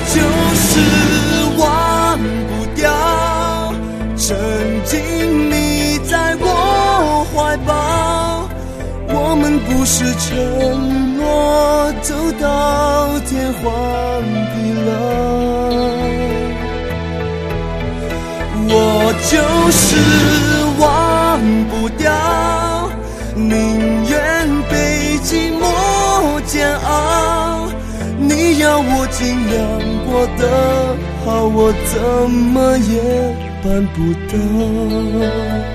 就是忘不掉曾经你在我怀抱，我们不是承诺走到天荒地老，我就是忘不掉，宁愿被寂寞煎熬，你要我尽量过得好，我怎么也办不到。